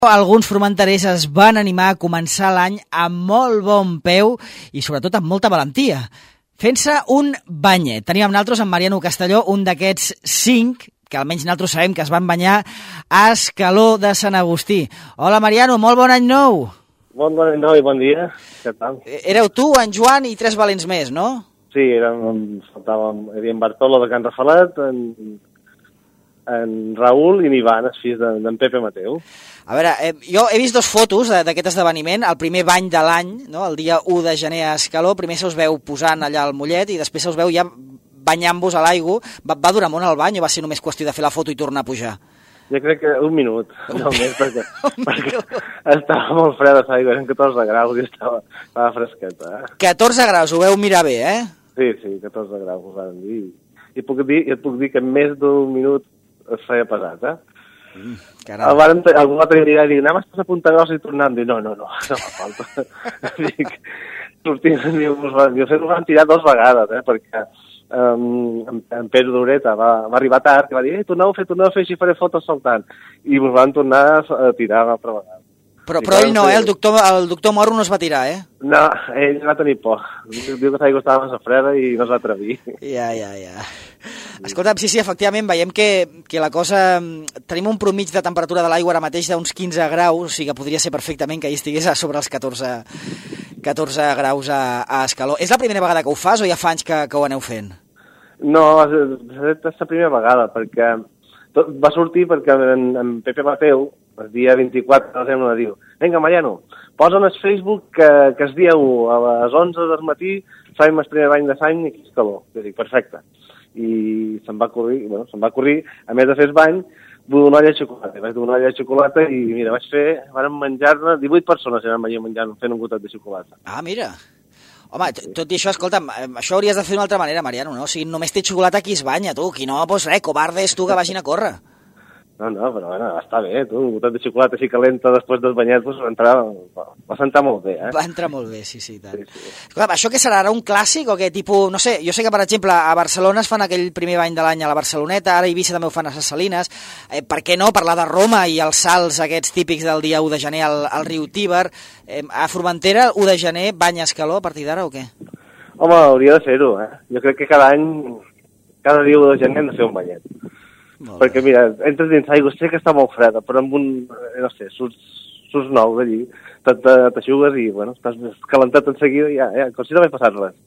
Alguns formenterers es van animar a començar l'any amb molt bon peu i sobretot amb molta valentia, fent-se un banyet. Tenim amb nosaltres en Mariano Castelló, un d'aquests 5, que almenys nosaltres sabem que es van banyar a Escaló de Sant Agustí. Hola Mariano, molt bon any nou! Bon any nou i bon dia, què tal? Éreu tu, en Joan i 3 valents més, no? Sí, hi havia en Bartolo de Can Rafalet, en Raül i en Ivan, els fills d'en Pepe Mateu. A veure, jo he vist 2 fotos d'aquest esdeveniment, el primer bany de l'any, no? El dia 1 de gener a Escaló, primer se us veu posant allà al mollet i després se us veu ja banyant-vos a l'aigua. Va durar molt el bany o va ser només qüestió de fer la foto i tornar a pujar? Jo crec que un minut, només, perquè estava molt freda l'aigua, eren 14 graus i estava fresqueta. 14 graus, ho veu mirar bé, eh? Sí, 14 graus, ho van dir. I et puc dir que en més d'un minut es feia pesat, eh? Algú va tenir l'idea de dir, anem a Punta Grossa i tornant, dic, no fa falta. Dic, sortint, us van tirar 2 vegades, perquè en Pere Dureta va arribar tard, que va dir, torneu a fer, així faré fotos saltant. I us van tornar a tirar una altra vegada. Però ell no, el doctor Moro no es va tirar, eh? No, ell va tenir por. Diu que l'aigua estava massa freda i no es va atrevir. Ja. Escolta'm, sí, efectivament, veiem que la cosa... Tenim un promig de temperatura de l'aigua ara mateix d'uns 15 graus, o sigui que podria ser perfectament que hi estigués a sobre els 14 graus a Escaló. És la primera vegada que ho fas o ja fa anys que ho aneu fent? No, és la primera vegada, perquè va sortir perquè en Pepe Mateu, el dia 24 de desembre, diu, vinga, Mariano, posa en el Facebook que es dia 1 a les 11 del matí fem el primer bany de l'any aquí a Escaló. Jo dic, perfecte. I se'm va corrir, a més de fer el bany, vull una olla de xocolata. Vaig dur una olla de xocolata i, mira, vam menjar-ne, 18 persones eren menjant, fent un gotet de xocolata. Ah, mira. Home, tot i això, escolta'm, això hauries de fer d'una altra manera, Mariano, no? O sigui, només té xocolata qui es banya, tu. Qui no, doncs res, covardes, tu, que vagin a córrer. No, però bueno, està bé, tu, un gotet de xocolata així calenta després dels banyets, va sentar molt bé, eh? Va entrar molt bé, sí, tant. Sí. Escolta, això què serà, ara un clàssic o què? Tipus, no sé, jo sé que, per exemple, a Barcelona es fan aquell primer bany de l'any a la Barceloneta, ara a Eivissa també ho fan a les Salines, per què no parlar de Roma i els salts aquests típics del dia 1 de gener al riu Tíber? A Formentera, 1 de gener, bany a Escaló a partir d'ara o què? Home, hauria de fer-ho, eh? Jo crec que cada dia 1 de gener hem de fer un banyet. Perquè, mira, entres dins l'aigua, sé que està molt freda, però amb no sé, surts nous allí, t'aixugues i, bueno, estàs calentat en seguida i ja, com si no m'he passat res.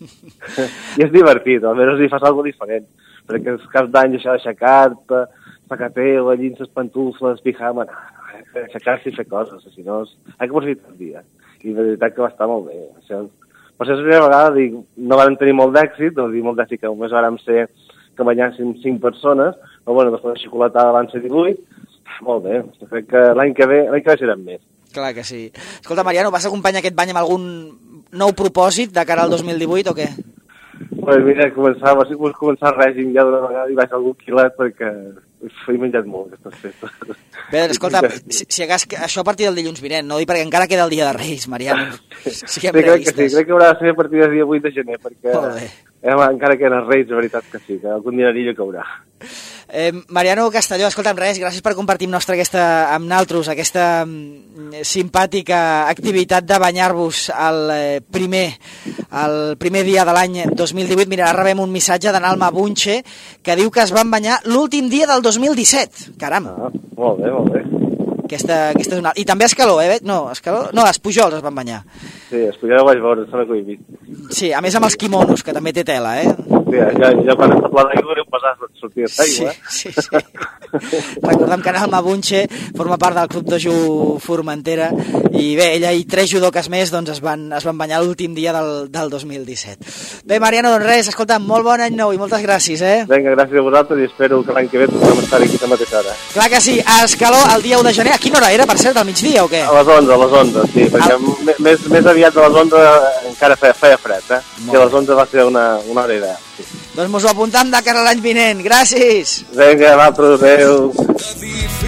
I és divertit, almenys hi fas alguna cosa diferent, perquè és cap d'any això d'aixecar-te, sacateu, allí en les pantufles, pijama, aixecar-se i fer coses, si no, hay que aprofitar el dia. I de veritat que va estar molt bé. Per ser la primera vegada, dic, no vam tenir molt d'èxit, no dic molt d'èxit, que només vam ser que banyàssim 5 persones, però bueno, després de xocolatada van ser 18, molt bé, crec que l'any que ve serem més. Clar que sí. Escolta, Mariano, vas acompanyar aquest bany amb algun nou propòsit de cara al 2018 o què? Pues mira, vull començar el règim ja d'una vegada i vaig algun quilet perquè he menjat molt aquestes festes. Bé, escolta, si això a partir del dilluns vinent, no? Perquè encara queda el dia de Reis, Mariano. Siguem realistes. Crec que haurà de ser a partir del dia 8 de gener, perquè encara queden els Reis, de veritat que sí, que algun dinerillo caurà. Mariano Castelló, escolta'm, gràcies per compartir amb naltros aquesta simpàtica activitat de banyar-vos el primer dia de l'any 2018. Mira, ara rebem un missatge d'en Alma Bunche que diu que es van banyar l'últim dia del 2017. Caram! Molt bé. Aquesta és una... I també a Escaló, eh? No, a Espujols es van banyar. Sí, a Espujols ho vaig veure, sembla que ho he vist. Sí, a més amb els quimonos, que també té tela, eh? Sí, ja quan està pla d'aigua hem passat a sortir d'aigua, eh? Sí. Recordem que en Alma Bunche forma part del Club de Ju Formentera i bé, ella i 3 judoques més doncs es van banyar l'últim dia del 2017. Bé, Mariano, doncs res, escolta, molt bon any nou i moltes gràcies, eh? Vinga, gràcies a vosaltres i espero que l'any que ve tornem a estar aquí a la mateixa hora. Clar que sí, a Escaló el dia 1 de gener. A quina hora era, per cert, al migdia o què? A les 11, sí, perquè més aviat a les 11 encara feia fred, eh? I a les 11 va ser una hora ideal. Sí. Doncs mos ho apuntam de cara a l'any vinent. Gràcies! Vinga, va, adéu.